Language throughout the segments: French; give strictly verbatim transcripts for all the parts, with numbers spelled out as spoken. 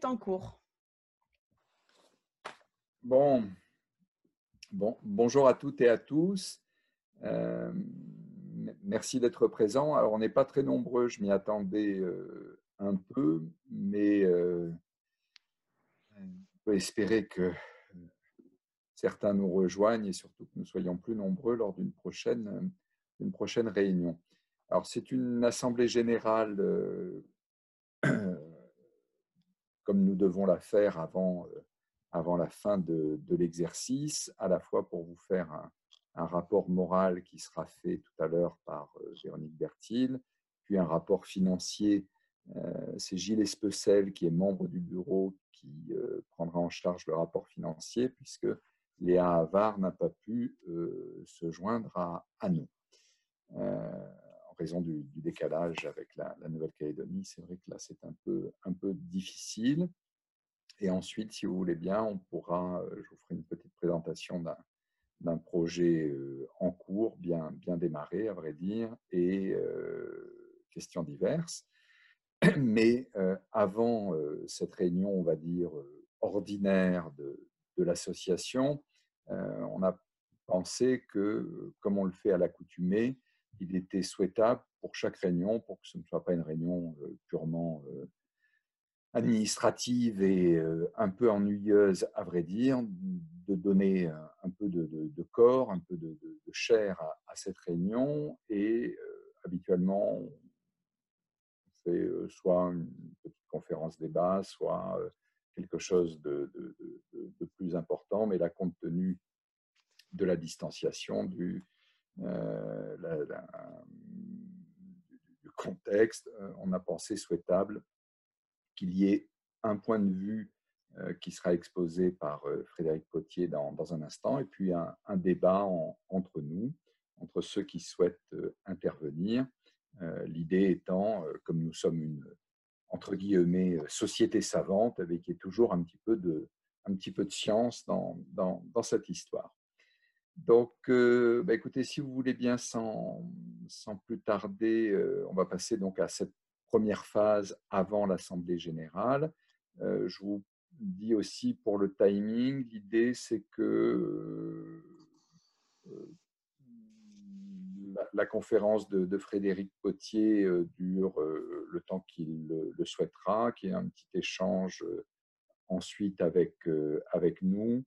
est en cours. Bon, bon, bonjour à toutes et à tous. Euh, merci d'être présents. Alors, on n'est pas très nombreux, je m'y attendais euh, un peu, mais euh, on peut espérer que certains nous rejoignent et surtout que nous soyons plus nombreux lors d'une prochaine, d'une prochaine réunion. Alors, c'est une assemblée générale euh, comme nous devons la faire avant, euh, avant la fin de, de l'exercice, à la fois pour vous faire un, un rapport moral qui sera fait tout à l'heure par euh, Véronique Bertil, puis un rapport financier. Euh, c'est Gilles Especel qui est membre du bureau qui euh, prendra en charge le rapport financier puisque Léa Havard n'a pas pu euh, se joindre à, à nous. Euh, en raison du, du décalage avec la, la Nouvelle-Calédonie, c'est vrai que là c'est un peu, un peu difficile. Et ensuite, si vous voulez bien, on pourra, je vous ferai une petite présentation d'un, d'un projet en cours, bien, bien démarré, à vrai dire, et euh, questions diverses. Mais euh, avant euh, cette réunion, on va dire, ordinaire de, de l'association, euh, on a pensé que, comme on le fait à l'accoutumée, il était souhaitable pour chaque réunion, pour que ce ne soit pas une réunion euh, purement euh, administrative et euh, un peu ennuyeuse, à vrai dire, de donner un peu de, de, de corps, un peu de, de, de chair à, à cette réunion. Et euh, habituellement, on fait euh, soit une petite conférence débat, soit euh, quelque chose de, de, de, de plus important. Mais là, compte tenu de la distanciation, du, euh, la, la, du contexte, on a pensé souhaitable qu'il y ait un point de vue euh, qui sera exposé par euh, Frédéric Potier dans, dans un instant, et puis un, un débat en, entre nous, entre ceux qui souhaitent euh, intervenir. Euh, l'idée étant, euh, comme nous sommes une, entre guillemets, société savante, avec il y a toujours un petit peu de, un petit peu de science dans, dans, dans cette histoire. Donc, euh, bah écoutez, si vous voulez bien, sans, sans plus tarder, euh, on va passer donc à cette première phase avant l'Assemblée générale. Euh, je vous dis aussi pour le timing, l'idée c'est que euh, la, la conférence de, de Frédéric Potier euh, dure euh, le temps qu'il le, le souhaitera, qu'il y ait un petit échange euh, ensuite avec, euh, avec nous,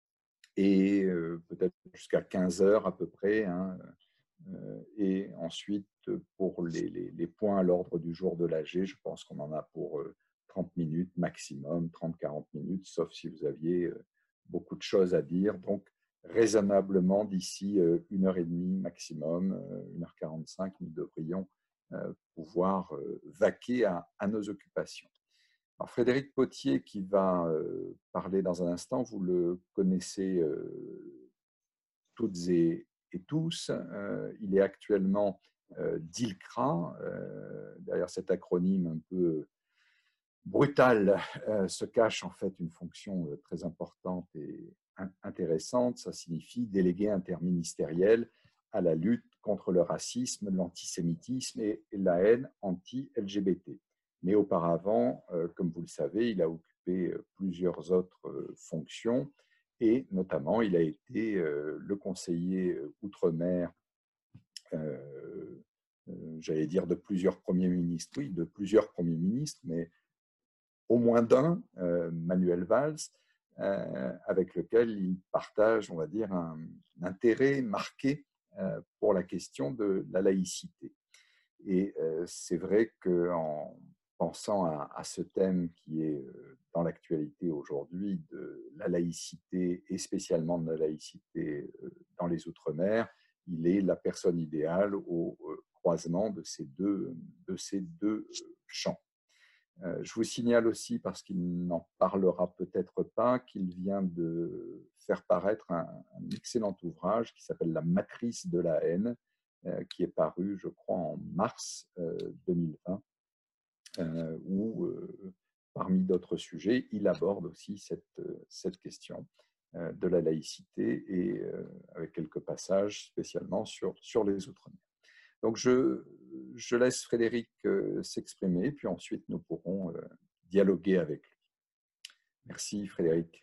et euh, peut-être jusqu'à quinze heures à peu près. Hein, euh, et ensuite, pour les, les, les points à l'ordre du jour de l'A G, je pense qu'on en a pour euh, trente minutes maximum, trente à quarante minutes, sauf si vous aviez euh, beaucoup de choses à dire. Donc, raisonnablement, d'ici euh, une heure et demie maximum, euh, une heure quarante-cinq, nous devrions euh, pouvoir euh, vaquer à, à nos occupations. Alors, Frédéric Potier, qui va euh, parler dans un instant, vous le connaissez euh, toutes et, et tous. Euh, il est actuellement euh, DILCRA. Euh, derrière cet acronyme un peu brutal euh, se cache en fait une fonction euh, très importante et in intéressante. Ça signifie délégué interministériel à la lutte contre le racisme, l'antisémitisme et la haine anti-L G B T. Mais auparavant, euh, comme vous le savez, il a occupé plusieurs autres euh, fonctions et notamment il a été euh, le conseiller euh, outre-mer, euh, euh, j'allais dire de plusieurs premiers ministres, oui, de plusieurs premiers ministres, mais au moins d'un, euh, Manuel Valls, euh, avec lequel il partage, on va dire, un, un intérêt marqué euh, pour la question de la laïcité. Et euh, c'est vrai qu'en pensant à, à ce thème qui est euh, dans l'actualité aujourd'hui de la laïcité et spécialement de la laïcité euh, dans les Outre-mer, il est la personne idéale au euh, croisement de ces deux, de ces deux euh, champs. Euh, je vous signale aussi, parce qu'il n'en parlera peut-être pas, qu'il vient de faire paraître un, un excellent ouvrage qui s'appelle La matrice de la haine, euh, qui est paru, je crois, en mars euh, deux mille vingt, euh, où, euh, parmi d'autres sujets, il aborde aussi cette, cette question euh, de la laïcité et euh, avec quelques passages spécialement sur, sur les Outre-mer. Donc, je, je laisse Frédéric euh, s'exprimer, puis ensuite nous pourrons euh, dialoguer avec lui. Merci Frédéric.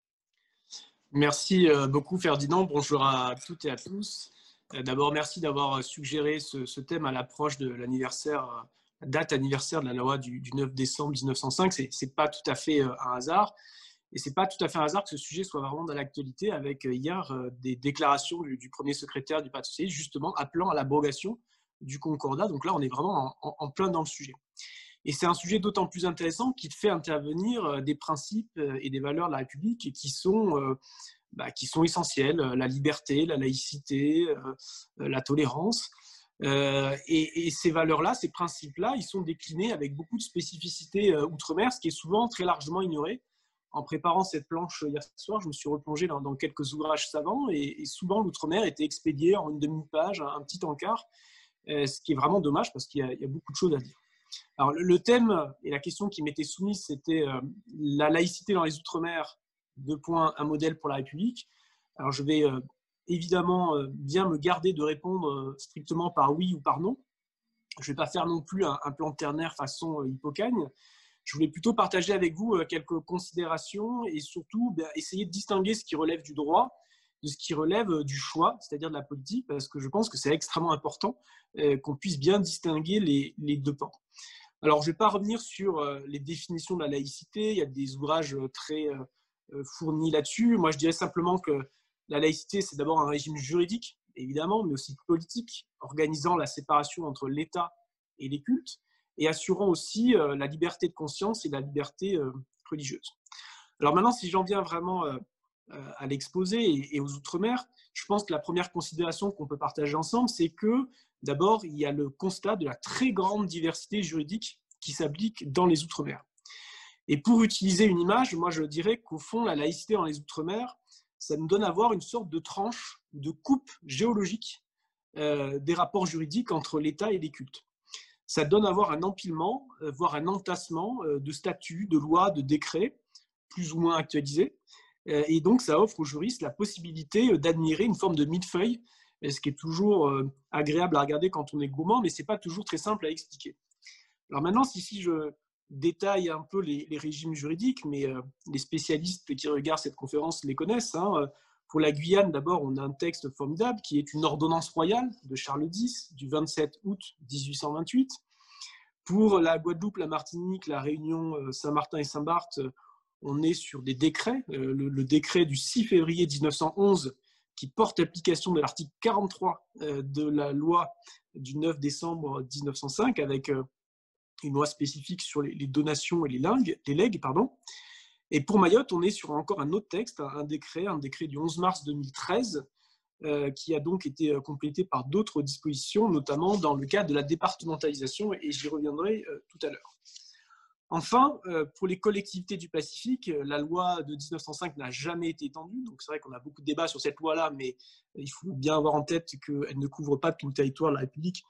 Merci beaucoup Ferdinand, bonjour à toutes et à tous. D'abord, merci d'avoir suggéré ce, ce thème à l'approche de l'anniversaire, date anniversaire de la loi du, du neuf décembre mille neuf cent cinq. Ce n'est pas tout à fait un hasard. Et ce n'est pas tout à fait un hasard que ce sujet soit vraiment dans l'actualité, avec hier des déclarations du, du premier secrétaire du Parti socialiste, justement appelant à l'abrogation du Concordat. Donc là, on est vraiment en, en, en plein dans le sujet. Et c'est un sujet d'autant plus intéressant qu'il fait intervenir des principes et des valeurs de la République qui sont, euh, bah, qui sont essentiels, la liberté, la laïcité, euh, la tolérance. Euh, et, et ces valeurs-là, ces principes-là, ils sont déclinés avec beaucoup de spécificités euh, outre-mer, ce qui est souvent très largement ignoré. En préparant cette planche hier soir, je me suis replongé dans, dans quelques ouvrages savants et, et souvent l'outre-mer était expédié en une demi-page, un, un petit encart, euh, ce qui est vraiment dommage parce qu'il y a, il y a beaucoup de choses à dire. Alors, le thème et la question qui m'était soumise, c'était euh, la laïcité dans les Outre-mer, deux points, un modèle pour la République. Alors, je vais euh, évidemment euh, bien me garder de répondre euh, strictement par oui ou par non. Je ne vais pas faire non plus un, un plan ternaire façon euh, Hippocagne. Je voulais plutôt partager avec vous euh, quelques considérations et surtout ben, essayer de distinguer ce qui relève du droit de ce qui relève euh, du choix, c'est-à-dire de la politique, parce que je pense que c'est extrêmement important euh, qu'on puisse bien distinguer les, les deux pans. Alors, je ne vais pas revenir sur euh, les définitions de la laïcité, il y a des ouvrages très euh, fournis là-dessus. Moi, je dirais simplement que la laïcité, c'est d'abord un régime juridique, évidemment, mais aussi politique, organisant la séparation entre l'État et les cultes, et assurant aussi euh, la liberté de conscience et la liberté euh, religieuse. Alors maintenant, si j'en viens vraiment euh, à l'exposé et, et aux Outre-mer, je pense que la première considération qu'on peut partager ensemble, c'est que d'abord, il y a le constat de la très grande diversité juridique qui s'applique dans les Outre-mer. Et pour utiliser une image, moi je dirais qu'au fond, la laïcité dans les Outre-mer, ça nous donne à voir une sorte de tranche, de coupe géologique euh, des rapports juridiques entre l'État et les cultes. Ça donne à voir un empilement, euh, voire un entassement euh, de statuts, de lois, de décrets, plus ou moins actualisés. Et donc, ça offre aux juristes la possibilité d'admirer une forme de millefeuille, ce qui est toujours agréable à regarder quand on est gourmand, mais ce n'est pas toujours très simple à expliquer. Alors maintenant, si, si je détaille un peu les, les régimes juridiques, mais euh, les spécialistes qui regardent cette conférence les connaissent. Hein. Pour la Guyane, d'abord, on a un texte formidable qui est une ordonnance royale de Charles X du vingt-sept août mille huit cent vingt-huit. Pour la Guadeloupe, la Martinique, la Réunion, Saint-Martin et Saint-Barth, on est sur des décrets. Euh, le, le décret du six février mille neuf cent onze qui porte application de l'article quarante-trois euh, de la loi du neuf décembre mille neuf cent cinq avec euh, une loi spécifique sur les, les donations et les, lingues, les legs. Pardon. Et pour Mayotte, on est sur encore un autre texte, un décret, un décret du onze mars deux mille treize euh, qui a donc été complété par d'autres dispositions, notamment dans le cadre de la départementalisation, et j'y reviendrai euh, tout à l'heure. Enfin, pour les collectivités du Pacifique, la loi de mille neuf cent cinq n'a jamais été étendue. Donc c'est vrai qu'on a beaucoup de débats sur cette loi-là, mais il faut bien avoir en tête qu'elle ne couvre pas tout le territoire de la République.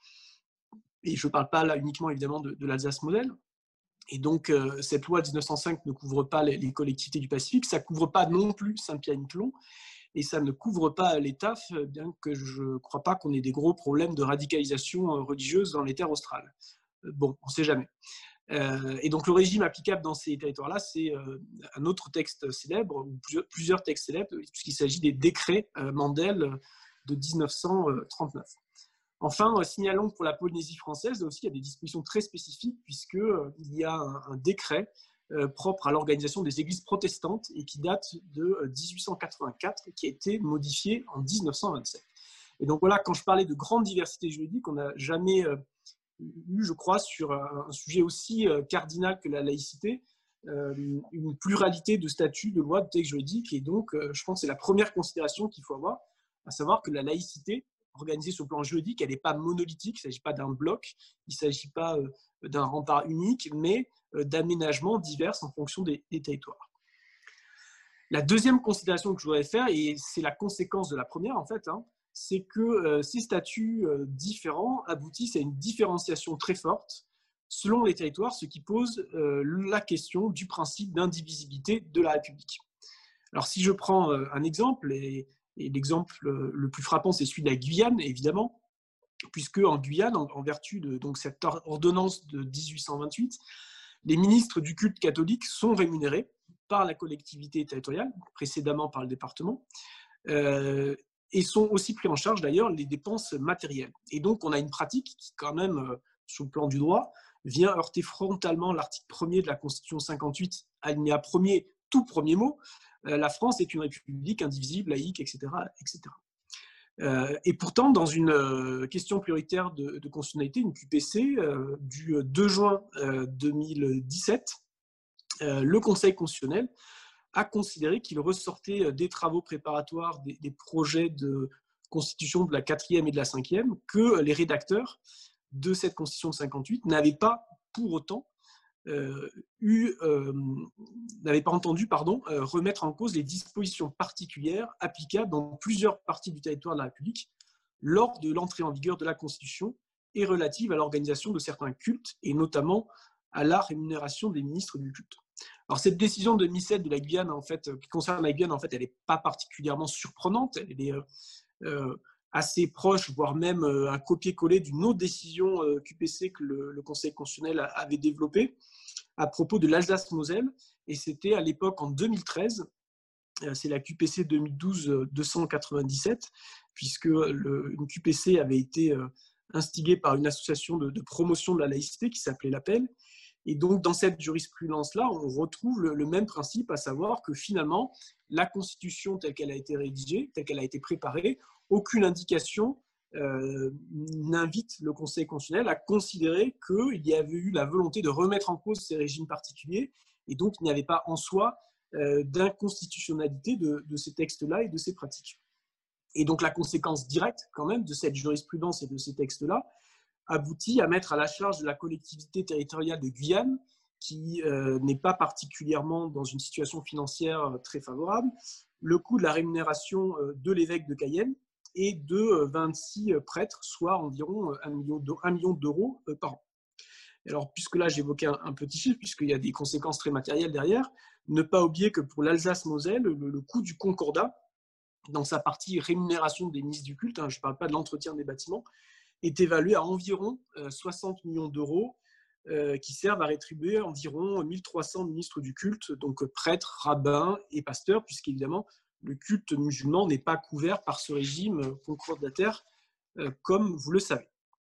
Et je ne parle pas là uniquement évidemment de, de l'Alsace modèle. Et donc cette loi de mille neuf cent cinq ne couvre pas les, les collectivités du Pacifique. Ça ne couvre pas non plus Saint-Pierre-et-Miquelon. Et ça ne couvre pas les T A F, bien que je ne crois pas qu'on ait des gros problèmes de radicalisation religieuse dans les terres australes. Bon, on ne sait jamais. Euh, et donc le régime applicable dans ces territoires-là, c'est euh, un autre texte célèbre, ou plusieurs, plusieurs textes célèbres, puisqu'il s'agit des décrets euh, Mandel de mille neuf cent trente-neuf. Enfin, euh, signalons que pour la Polynésie française, là aussi, il y a des dispositions très spécifiques, puisqu'il euh, y a un, un décret euh, propre à l'organisation des églises protestantes et qui date de euh, mille huit cent quatre-vingt-quatre et qui a été modifié en mille neuf cent vingt-sept. Et donc voilà, quand je parlais de grande diversité juridique, on n'a jamais... Euh, eu, je crois, sur un sujet aussi cardinal que la laïcité, euh, une pluralité de statuts, de lois, de textes juridiques. Et donc, euh, je pense que c'est la première considération qu'il faut avoir, à savoir que la laïcité, organisée sur le plan juridique, elle n'est pas monolithique, il ne s'agit pas d'un bloc, il ne s'agit pas euh, d'un rempart unique, mais euh, d'aménagements divers en fonction des, des territoires. La deuxième considération que je voudrais faire, et c'est la conséquence de la première en fait, hein, c'est que euh, ces statuts euh, différents aboutissent à une différenciation très forte selon les territoires, ce qui pose euh, la question du principe d'indivisibilité de la République. Alors si je prends euh, un exemple, et, et l'exemple euh, le plus frappant, c'est celui de la Guyane, évidemment, puisque en Guyane, en, en vertu de donc, cette ordonnance de mille huit cent vingt-huit, les ministres du culte catholique sont rémunérés par la collectivité territoriale, précédemment par le département, euh, et sont aussi pris en charge d'ailleurs les dépenses matérielles. Et donc on a une pratique qui quand même, euh, sur le plan du droit, vient heurter frontalement l'article premier de la Constitution cinquante-huit, alinéa premier, tout premier mot, euh, la France est une république indivisible, laïque, et cetera et cetera. Euh, et pourtant, dans une euh, question prioritaire de, de constitutionnalité, une Q P C, euh, du deux juin euh, deux mille dix-sept, euh, le Conseil constitutionnel a considéré qu'il ressortait des travaux préparatoires, des, des projets de constitution de la quatrième et de la cinquième, que les rédacteurs de cette constitution de cinquante-huit n'avaient pas pour autant euh, eu, euh, n'avaient pas entendu pardon, euh, remettre en cause les dispositions particulières applicables dans plusieurs parties du territoire de la République lors de l'entrée en vigueur de la Constitution et relatives à l'organisation de certains cultes et notamment à la rémunération des ministres du culte. Alors cette décision de deux mille sept de la Guyane, en fait, qui concerne la Guyane, en fait, elle n'est pas particulièrement surprenante. Elle est euh, assez proche, voire même euh, un copier-coller d'une autre décision euh, Q P C que le, le Conseil constitutionnel avait développée à propos de l'Alsace-Moselle. Et c'était à l'époque en deux mille treize, euh, c'est la Q P C deux mille douze deux cent quatre-vingt-dix-sept, puisque le, une Q P C avait été euh, instigée par une association de, de promotion de la laïcité qui s'appelait l'Appel. Et donc, dans cette jurisprudence-là, on retrouve le, le même principe, à savoir que finalement, la Constitution telle qu'elle a été rédigée, telle qu'elle a été préparée, aucune indication euh, n'invite le Conseil constitutionnel à considérer qu'il y avait eu la volonté de remettre en cause ces régimes particuliers, et donc il n'y avait pas en soi euh, d'inconstitutionnalité de, de ces textes-là et de ces pratiques. Et donc, la conséquence directe, quand même, de cette jurisprudence et de ces textes-là, aboutit à mettre à la charge de la collectivité territoriale de Guyane, qui euh, n'est pas particulièrement dans une situation financière très favorable, le coût de la rémunération de l'évêque de Cayenne et de vingt-six prêtres, soit environ un million d'euros par an. Alors, puisque là j'évoquais un, un petit chiffre, puisqu'il y a des conséquences très matérielles derrière, ne pas oublier que pour l'Alsace-Moselle, le, le coût du concordat, dans sa partie rémunération des ministres du culte, hein, je ne parle pas de l'entretien des bâtiments, est évalué à environ soixante millions d'euros euh, qui servent à rétribuer environ mille trois cents ministres du culte, donc prêtres, rabbins et pasteurs, puisqu'évidemment, le culte musulman n'est pas couvert par ce régime concordataire, euh, comme vous le savez.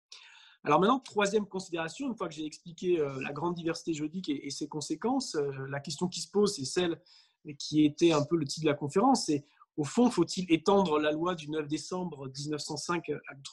Alors maintenant, troisième considération, une fois que j'ai expliqué euh, la grande diversité juridique et, et ses conséquences, euh, la question qui se pose, c'est celle qui était un peu le titre de la conférence, c'est au fond, faut-il étendre la loi du neuf décembre mille neuf cent cinq à l'outre-mer ?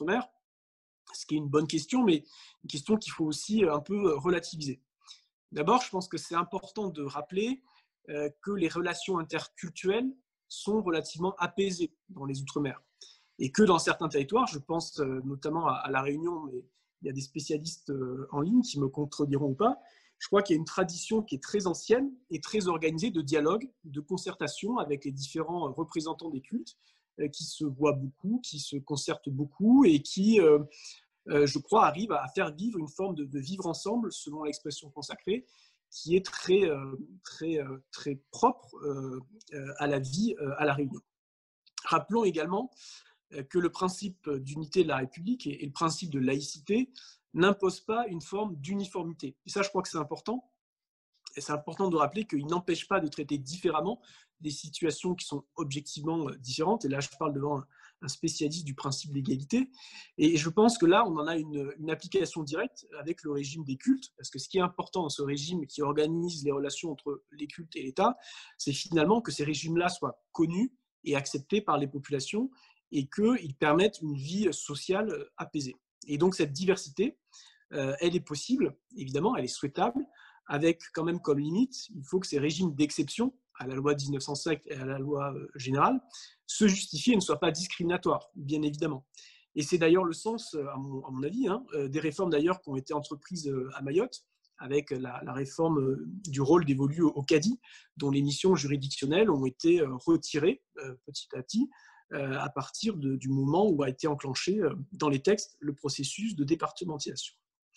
Ce qui est une bonne question, mais une question qu'il faut aussi un peu relativiser. D'abord, je pense que c'est important de rappeler euh, que les relations interculturelles sont relativement apaisées dans les Outre-mer. Et que dans certains territoires, je pense euh, notamment à, à La Réunion, mais il y a des spécialistes euh, en ligne qui me contrediront ou pas, je crois qu'il y a une tradition qui est très ancienne et très organisée de dialogue, de concertation avec les différents représentants des cultes, qui se voient beaucoup, qui se concertent beaucoup et qui, euh, euh, je crois, arrivent à faire vivre une forme de, de vivre ensemble, selon l'expression consacrée, qui est très, euh, très, euh, très propre euh, à la vie euh, à La Réunion. Rappelons également que le principe d'unité de la République et, et le principe de laïcité n'imposent pas une forme d'uniformité. Et ça, je crois que c'est important. Et c'est important de rappeler qu'il n'empêche pas de traiter différemment des situations qui sont objectivement différentes. Et là, je parle devant un spécialiste du principe d'égalité. Et je pense que là, on en a une, une application directe avec le régime des cultes, parce que ce qui est important dans ce régime qui organise les relations entre les cultes et l'État, c'est finalement que ces régimes-là soient connus et acceptés par les populations et qu'ils permettent une vie sociale apaisée. Et donc, cette diversité, euh, elle est possible, évidemment, elle est souhaitable, avec quand même comme limite, il faut que ces régimes d'exception, à la loi de mille neuf cent cinq et à la loi générale, se justifient et ne soient pas discriminatoires, bien évidemment. Et c'est d'ailleurs le sens, à mon, à mon avis, hein, des réformes d'ailleurs qui ont été entreprises à Mayotte, avec la, la réforme du rôle dévolu au, au cadi, dont les missions juridictionnelles ont été retirées euh, petit à petit, euh, à partir de, du moment où a été enclenché euh, dans les textes le processus de départementisation.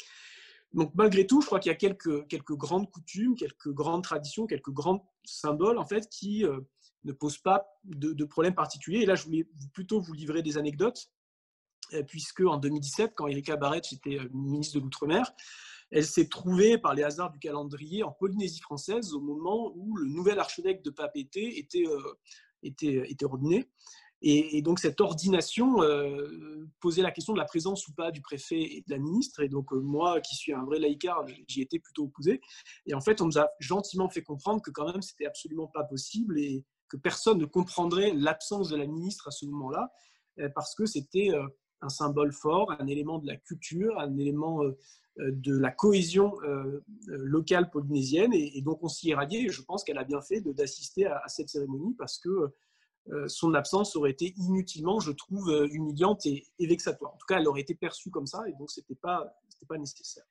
Donc, malgré tout, je crois qu'il y a quelques, quelques grandes coutumes, quelques grandes traditions, quelques grands symboles, en fait, qui euh, ne posent pas de, de problème particulier. Et là, je voulais plutôt vous livrer des anecdotes, euh, puisque en deux mille dix-sept, quand Erika Barretch était ministre de l'Outre-mer, elle s'est trouvée par les hasards du calendrier en Polynésie française au moment où le nouvel archevêque de Papeete était, euh, était, était ordonné. Et, et donc cette ordination euh, posait la question de la présence ou pas du préfet et de la ministre. Et donc euh, moi, qui suis un vrai laïcard, j'y étais plutôt opposé. Et en fait, on nous a gentiment fait comprendre que quand même, c'était absolument pas possible et que personne ne comprendrait l'absence de la ministre à ce moment-là, euh, parce que c'était euh, un symbole fort, un élément de la culture, un élément euh, de la cohésion euh, locale polynésienne. Et, et donc on s'y est rallié. Et je pense qu'elle a bien fait d'assister à, à cette cérémonie parce que Euh, son absence aurait été inutilement, je trouve, humiliante et, et vexatoire. En tout cas, elle aurait été perçue comme ça, et donc ce n'était pas, c'était pas nécessaire.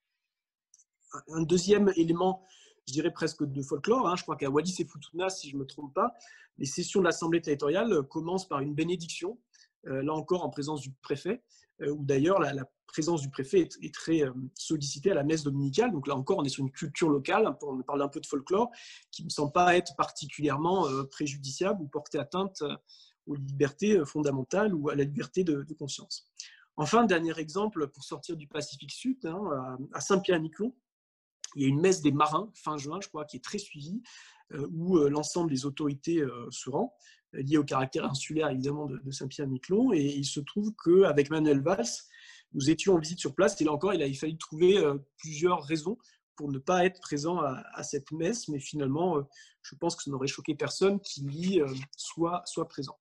Un deuxième élément, je dirais presque de folklore, hein, je crois qu'à Wallis et Futuna, si je ne me trompe pas, les sessions de l'Assemblée territoriale commencent par une bénédiction, euh, là encore en présence du préfet, euh, où d'ailleurs la, la présence du préfet est, est très euh, sollicitée à la messe dominicale. Donc là encore, on est sur une culture locale, on parle un peu de folklore, qui ne me semble pas être particulièrement euh, préjudiciable ou porter atteinte euh, aux libertés fondamentales ou à la liberté de, de conscience. Enfin, dernier exemple, pour sortir du Pacifique Sud, hein, à Saint-Pierre-et-Miquelon, il y a une messe des marins, fin juin, je crois, qui est très suivie, euh, où euh, l'ensemble des autorités euh, se rend, euh, lié au caractère insulaire, évidemment, de, de Saint-Pierre-et-Miquelon. Et il se trouve qu'avec Manuel Valls, nous étions en visite sur place. Et là encore, il a fallu trouver euh, plusieurs raisons pour ne pas être présent à, à cette messe. Mais finalement, euh, je pense que ça n'aurait choqué personne qu'il y euh, soit, soit présent.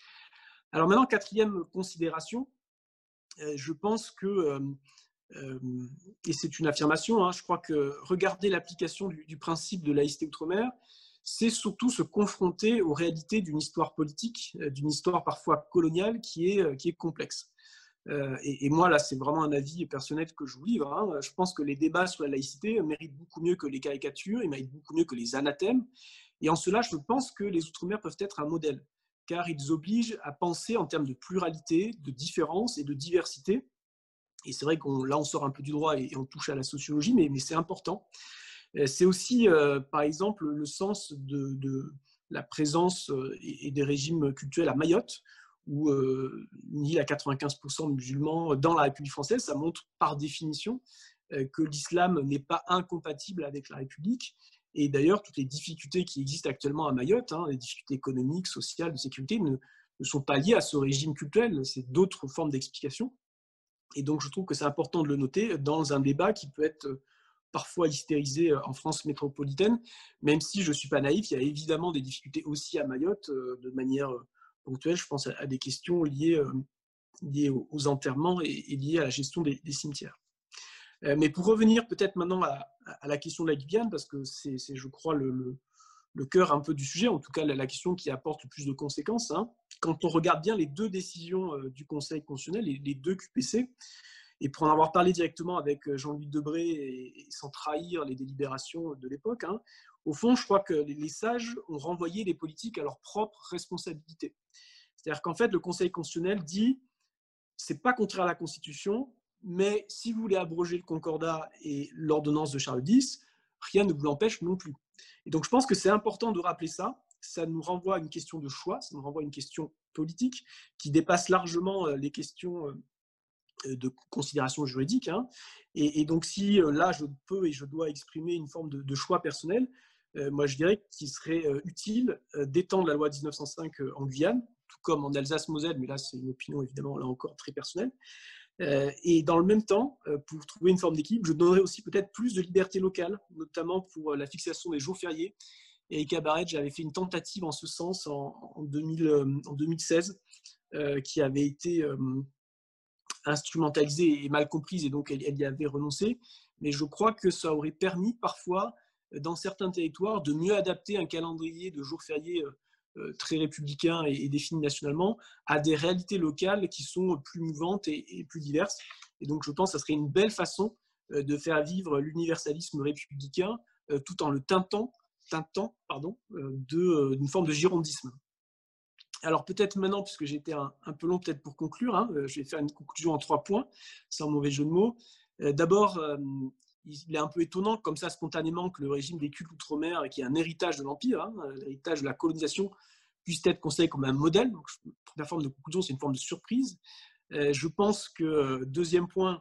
Alors maintenant, quatrième considération, euh, je pense que... Euh, Euh, et c'est une affirmation, hein, je crois que regarder l'application du, du principe de laïcité outre-mer, c'est surtout se confronter aux réalités d'une histoire politique, d'une histoire parfois coloniale qui est, qui est complexe. Euh, et, et moi, là, c'est vraiment un avis personnel que je vous livre. Hein. Je pense que les débats sur la laïcité méritent beaucoup mieux que les caricatures, ils méritent beaucoup mieux que les anathèmes. Et en cela, je pense que les Outre-mer peuvent être un modèle, car ils obligent à penser en termes de pluralité, de différence et de diversité. Et c'est vrai qu'on là, on sort un peu du droit et on touche à la sociologie, mais, mais c'est important. C'est aussi, euh, par exemple, le sens de, de la présence et, et des régimes culturels à Mayotte, où euh, une île à quatre-vingt-quinze pour cent de musulmans dans la République française, ça montre par définition euh, que l'islam n'est pas incompatible avec la République. Et d'ailleurs, toutes les difficultés qui existent actuellement à Mayotte, hein, les difficultés économiques, sociales, de sécurité, ne, ne sont pas liées à ce régime culturel, c'est d'autres formes d'explication. Et donc, je trouve que c'est important de le noter dans un débat qui peut être parfois hystérisé en France métropolitaine, même si je ne suis pas naïf, il y a évidemment des difficultés aussi à Mayotte de manière ponctuelle. Je pense à des questions liées, liées aux enterrements et liées à la gestion des, des cimetières. Mais pour revenir peut-être maintenant à, à la question de la Guyane, parce que c'est, je crois, le, le, le cœur un peu du sujet, en tout cas la, la question qui apporte le plus de conséquences. Hein. Quand on regarde bien les deux décisions du Conseil constitutionnel, les, les deux Q P C, et pour en avoir parlé directement avec Jean-Louis Debré et, et sans trahir les délibérations de l'époque, hein, au fond, je crois que les, les sages ont renvoyé les politiques à leur propre responsabilité. C'est-à-dire qu'en fait, le Conseil constitutionnel dit c'est pas contraire à la Constitution, mais si vous voulez abroger le Concordat et l'ordonnance de Charles X, rien ne vous l'empêche non plus. Et donc, je pense que c'est important de rappeler ça. Ça nous renvoie à une question de choix, ça nous renvoie à une question politique qui dépasse largement les questions de considération juridique. Hein. Et, et donc, si là, je peux et je dois exprimer une forme de, de choix personnel, euh, moi, je dirais qu'il serait euh, utile euh, d'étendre la loi dix-neuf cent cinq euh, en Guyane, tout comme en Alsace-Moselle, mais là, c'est une opinion évidemment là encore très personnelle. Euh, et dans le même temps, euh, pour trouver une forme d'équilibre, je donnerais aussi peut-être plus de liberté locale, notamment pour la fixation des jours fériés. Et Erika Barrett, j'avais fait une tentative en ce sens en, en, deux mille, euh, en deux mille seize, euh, qui avait été euh, instrumentalisée et mal comprise, et donc elle, elle y avait renoncé. Mais je crois que ça aurait permis parfois, dans certains territoires, de mieux adapter un calendrier de jours fériés euh, très républicain et, et défini nationalement à des réalités locales qui sont plus mouvantes et, et plus diverses. Et donc je pense que ça serait une belle façon euh, de faire vivre l'universalisme républicain euh, tout en le teintant, teintant pardon, euh, de, d'une forme de girondisme. Alors peut-être maintenant, puisque j'ai été un, un peu long peut-être pour conclure, hein, je vais faire une conclusion en trois points, sans mauvais jeu de mots. Euh, d'abord, euh, il est un peu étonnant, comme ça, spontanément, que le régime des cultes outre-mer, qui est un héritage de l'Empire, hein, l'héritage de la colonisation, puisse être considéré comme un modèle. Donc, la forme de conclusion, c'est une forme de surprise. Euh, je pense que, deuxième point,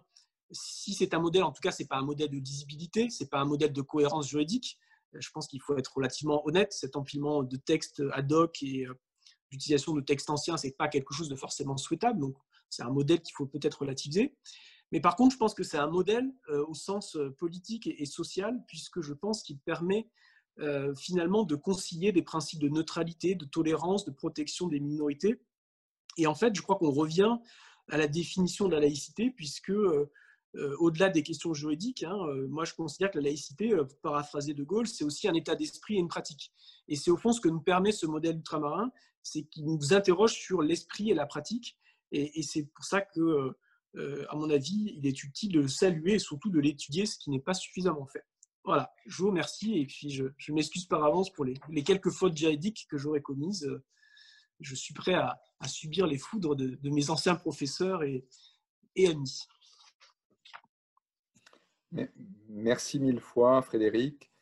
si c'est un modèle, en tout cas, ce n'est pas un modèle de lisibilité, ce n'est pas un modèle de cohérence juridique. Je pense qu'il faut être relativement honnête. Cet empilement de textes ad hoc et l'utilisation de textes anciens, ce n'est pas quelque chose de forcément souhaitable. Donc, c'est un modèle qu'il faut peut-être relativiser. Mais par contre, je pense que c'est un modèle euh, au sens politique et, et social, puisque je pense qu'il permet euh, finalement de concilier des principes de neutralité, de tolérance, de protection des minorités. Et en fait, je crois qu'on revient à la définition de la laïcité, puisque euh, euh, au-delà des questions juridiques, hein, euh, moi je considère que la laïcité, euh, pour paraphraser De Gaulle, c'est aussi un état d'esprit et une pratique. Et c'est au fond ce que nous permet ce modèle ultramarin, c'est qu'il nous interroge sur l'esprit et la pratique. Et, et c'est pour ça que, euh, à mon avis, il est utile de le saluer et surtout de l'étudier, ce qui n'est pas suffisamment fait. Voilà, je vous remercie et puis je, je m'excuse par avance pour les, les quelques fautes juridiques que j'aurais commises. Je suis prêt à, à subir les foudres de, de mes anciens professeurs et, et amis. Merci mille fois, Frédéric.